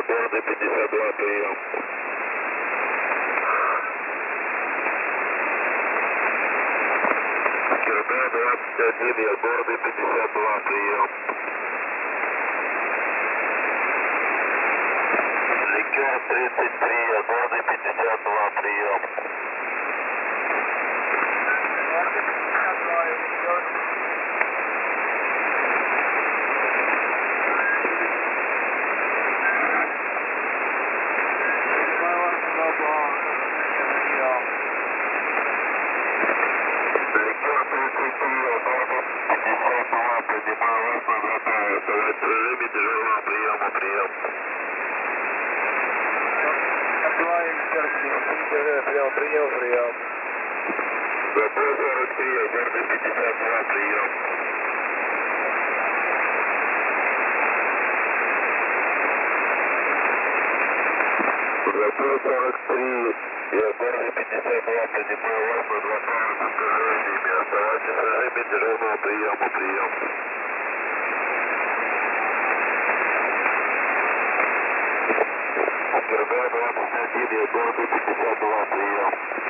города 52, прием. Кирда 21, я города 52, прием. Ликер 33, я города 52, прием. Прием. Вопрос 43, города 52, прием. Вопрос 43, я города 52, принимаю вас на 2 права с искажениями. Оставайтесь в режиме дежурного приема, прием. Кирда 21, я города 52, прием.